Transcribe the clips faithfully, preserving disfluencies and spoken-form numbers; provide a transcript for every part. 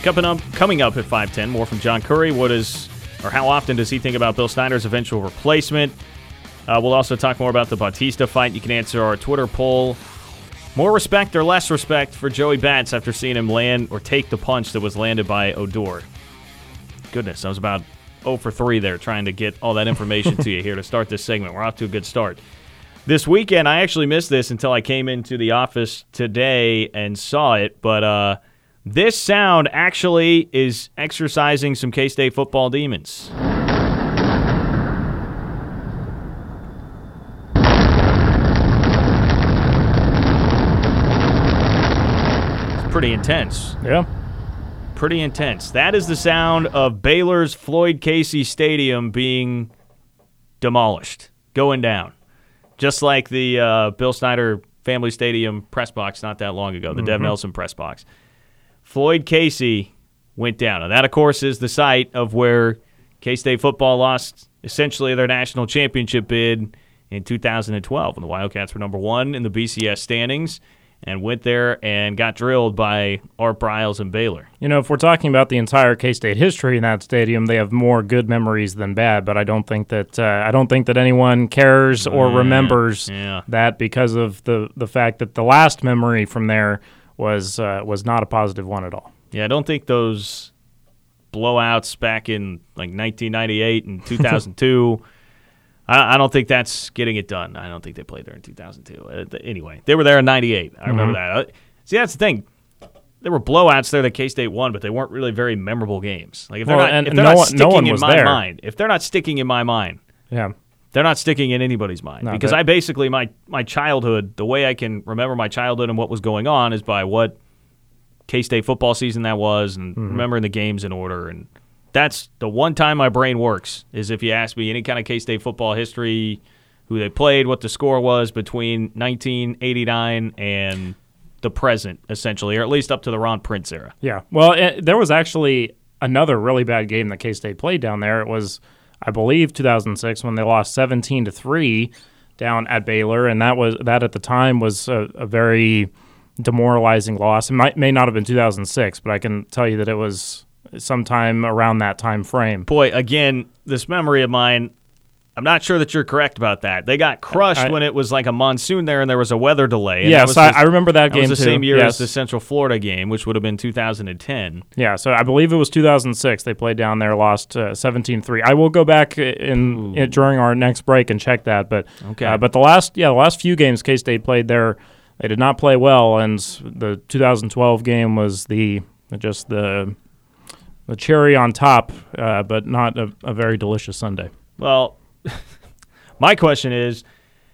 Coming up, coming up at five ten, more from John Curry. What is, or how often does he think about Bill Snyder's eventual replacement? Uh, we'll also talk more about the Bautista fight. You can answer our Twitter poll. More respect or less respect for Joey Bats after seeing him land or take the punch that was landed by Odor. Goodness, I was about oh for three there trying to get all that information to you here to start this segment. We're off to a good start. This weekend, I actually missed this until I came into the office today and saw it, but uh, this sound actually is exercising some K-State football demons. It's pretty intense. Yeah. Pretty intense. That is the sound of Baylor's Floyd Casey Stadium being demolished, going down. Just like the uh, Bill Snyder Family Stadium press box not that long ago, the mm-hmm. Dev Nelson press box. Floyd Casey went down. And that, of course, is the site of where K-State football lost essentially their national championship bid in two thousand twelve. And the Wildcats were number one in the B C S standings and went there and got drilled by Art Briles and Baylor. You know, if we're talking about the entire K-State history in that stadium, they have more good memories than bad. But I don't think that uh, I don't think that anyone cares or uh, remembers yeah. that because of the the fact that the last memory from there was uh, was not a positive one at all. Yeah, I don't think those blowouts back in like nineteen ninety-eight and two thousand two. I don't think that's getting it done. I don't think they played there in two thousand two. Uh, anyway, they were there in ninety-eight. I remember mm-hmm. that. Uh, see, that's the thing. There were blowouts there that K-State won, but they weren't really very memorable games. Like if they're well, not, and if they're no not one, sticking no one in was my there. mind, if they're not sticking in my mind, yeah, they're not sticking in anybody's mind. No, because that, I basically my my childhood, the way I can remember my childhood and what was going on is by what K-State football season that was, and mm-hmm. remembering the games in order. And that's the one time my brain works is if you ask me any kind of K-State football history, who they played, what the score was between nineteen eighty-nine and the present, essentially, or at least up to the Ron Prince era. Yeah. Well, it, there was actually another really bad game that K-State played down there. It was, I believe, two thousand six when they lost seventeen to three down at Baylor, and that was that at the time was a, a very demoralizing loss. It might, may not have been two thousand six, but I can tell you that it was sometime around that time frame. Boy, again, this memory of mine, I'm not sure that you're correct about that. They got crushed I, when it was like a monsoon there and there was a weather delay. Yes, I, I remember that, that game too. It was the too. same year yes. as the Central Florida game, which would have been two thousand ten. Yeah, so I believe it was two thousand six. They played down there, lost uh, seventeen three. I will go back in, in during our next break and check that. But okay. uh, but the last yeah the last few games K-State played there, they did not play well, and the two thousand twelve game was the just the the cherry on top, uh, but not a, a very delicious sundae. Well. My question is,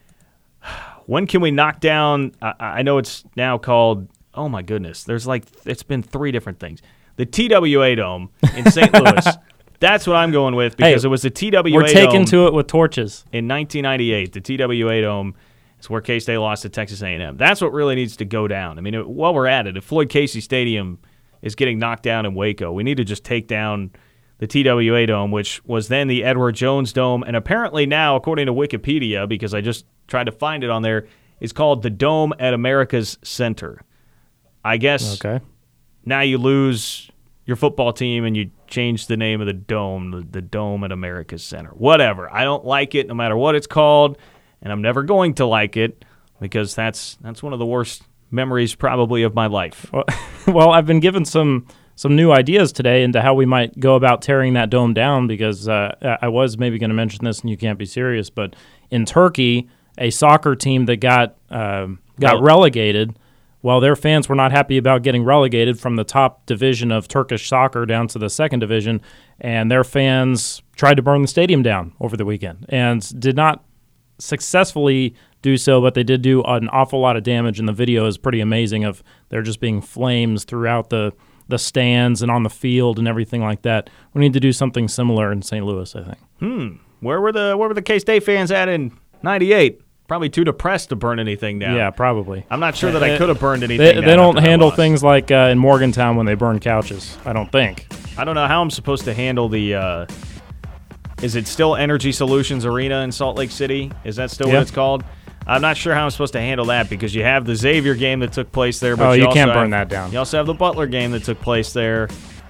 when can we knock down, I, I know it's now called, oh my goodness, there's like, it's been three different things. The T W A Dome in Saint Louis, that's what I'm going with because hey, it was the T W A Dome. We're taking Dome to it with torches. In nineteen ninety-eight, the T W A Dome is where K-State lost to Texas A and M. That's what really needs to go down. I mean, it, while we're at it, if Floyd Casey Stadium is getting knocked down in Waco, we need to just take down the T W A Dome, which was then the Edward Jones Dome, and apparently now, according to Wikipedia, because I just tried to find it on there, is called the Dome at America's Center. I guess okay. Now you lose your football team and you change the name of the dome, the, the Dome at America's Center. Whatever. I don't like it no matter what it's called, and I'm never going to like it because that's that's one of the worst memories probably of my life. Well, well I've been given some... some new ideas today into how we might go about tearing that dome down because uh, I was maybe going to mention this and you can't be serious, but in Turkey, a soccer team that got uh, got well, relegated, well, their fans were not happy about getting relegated from the top division of Turkish soccer down to the second division, and their fans tried to burn the stadium down over the weekend and did not successfully do so, but they did do an awful lot of damage, and the video is pretty amazing of there just being flames throughout the the stands and on the field and everything like that. We need to do something similar in Saint Louis, I think. Hmm. Where were the where were the K-State fans at in ninety-eight? Probably too depressed to burn anything down. Yeah, probably. I'm not sure that I could have burned anything they, down. They don't handle things like uh, in Morgantown when they burn couches, I don't think. I don't know how I'm supposed to handle the uh, is it still Energy Solutions Arena in Salt Lake City? Is that still yeah. what it's called? I'm not sure how I'm supposed to handle that because you have the Xavier game that took place there. But oh, you, you also can't burn have, that down. You also have the Butler game that took place there.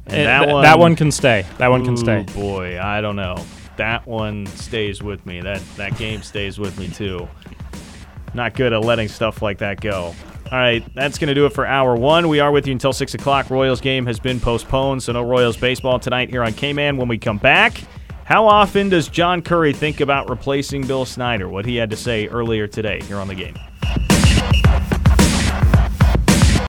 And that, th- one, that one can stay. That one can ooh, stay. Boy, I don't know. That one stays with me. That that game stays with me too. Not good at letting stuff like that go. All right, that's going to do it for hour one. We are with you until six o'clock. Royals game has been postponed, so no Royals baseball tonight here on K-Man. When we come back, how often does John Curry think about replacing Bill Snyder? What he had to say earlier today here on the game.